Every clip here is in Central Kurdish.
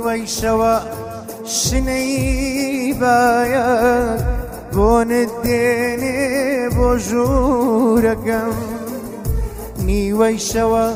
نیوەی شەوە شنەی بایەک بۆنت دێنێ بۆ ژوورەکەم نیوەی شەوە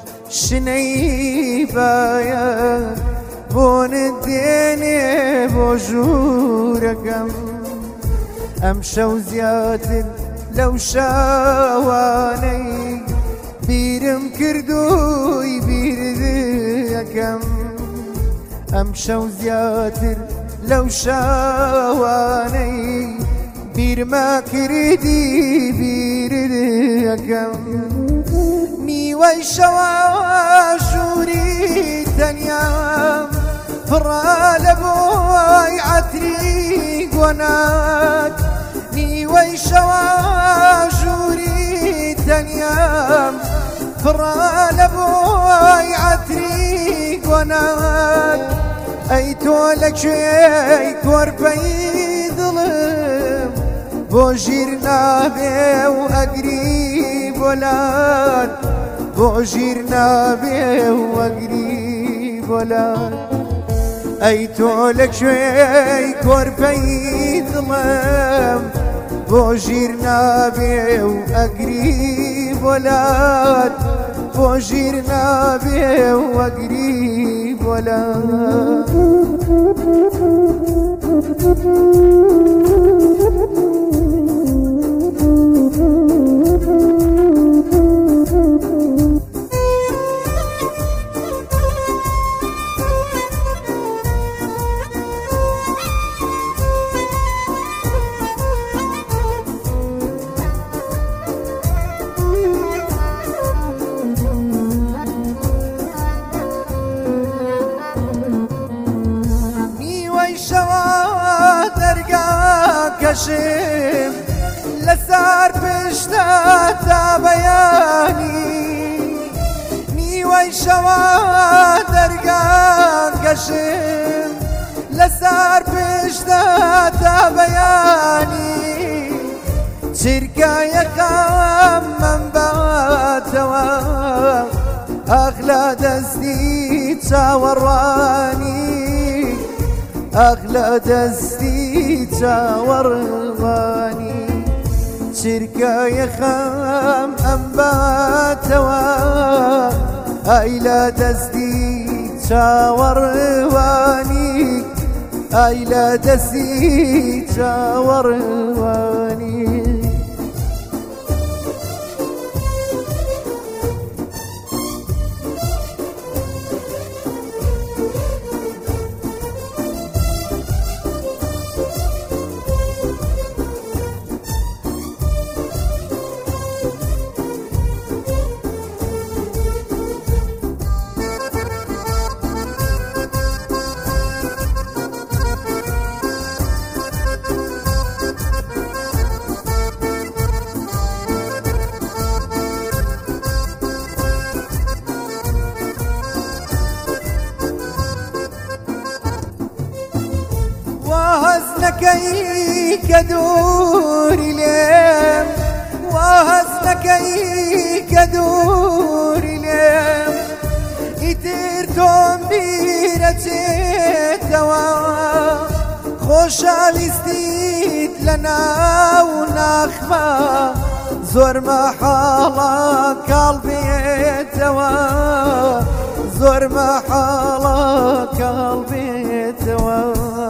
شنەی بایەک بۆنت دێنێ بۆ ژوورەکەم ئەم شەو زیاتر لەو شاوانەی بیرم کردووی بیردەکەم ئەم شەو زیاتر لەو شاوانەی بیرما کردی بیردەکەم نیوەی شەوە ژووری تەنیام پڕە لە بۆی عەتری گۆنات نیوەی شەوە ژووری تەنیام پڕە لە بۆی عەتری گۆنات ئەی تۆ لەکوێی کۆرپەی دڵم بۆ ژیر نابێ و ئەگری بۆلات بۆ ژیر نابێ و ئەگری بۆلات ئەی تۆ لەکوێی کۆرپەی دڵم بۆ ژیر نابێ و ئەگری بۆلات بۆ ژیر نابێ و ئەگری بۆلات کەشم لەسەر پشتە تا بەیانی نیوەی شەوە دەرگان کەشم لەسەر پشتە تا بەیانی چرکایەکەم من باتەوە ئەخ لە دەستی چاوەڕوانی ئەخ لە دەستی چاوەڕوانی چرکایەکەم ئەم باتەوە ئای لە دەستی چاوەڕوانی ئای لە دەستی چاوەڕوانی وهزنكي كدوري ليم وهزنكي كدوري ليم يترتم بيرتوا خوشالستيت لنا ونخفى زور محالا قلبي توا زور محالا قلبي توا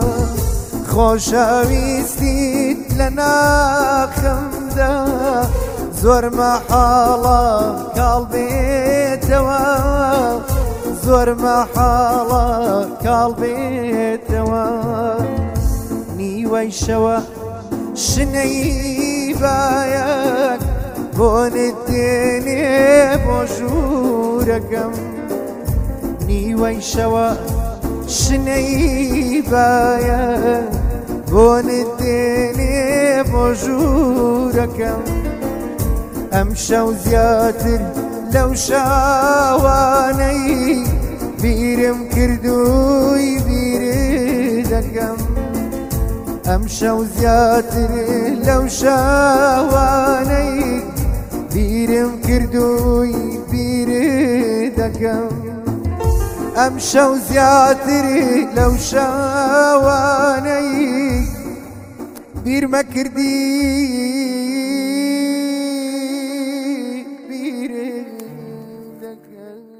خۆشەویستیت لە ناخمدا زۆر مەحاڵە کاڵ بێتەوە زۆر مەحاڵە کاڵ بێتەوە نیوەی شەوە شنەی بایەک بۆنت دێنێ بۆ ژوورەکەم نیوەی شەوە شنەی بایەک بۆنت دێنێ بۆ ژوورەکەم ئەم شەو زیاتر لەو شاوانەی بیرم کردووی بیردەکەم ئەم شەو زیاتر لەو شاوانەی بیرم کردووی بیردەکەم أمشى وزياتري لو شاواني بير مكردي بير